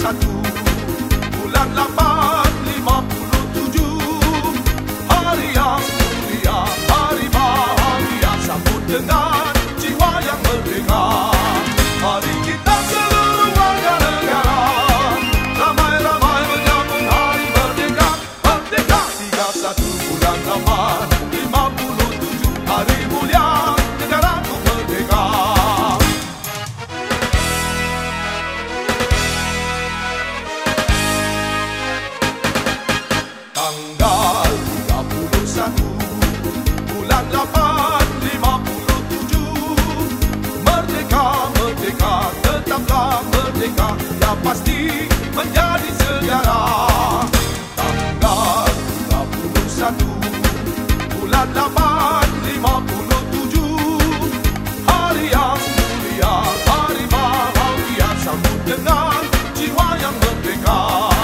satu bulan 857, hari yang mulia, hari bahagia, sambut dengan jiwa yang merdeka. Mari kita seluruh warga negara ramai-ramai menyambut hari merdeka. Merdeka 31 bulan 857, hari mulia negaraku merdeka. Tanggal 31 bulan 857, merdeka, merdeka, tetaplah merdeka, ya pasti menjadi sejarah. Tanggal 31 bulan 857, hari yang mulia, hari bahagia, sambut dengan jiwa yang merdeka.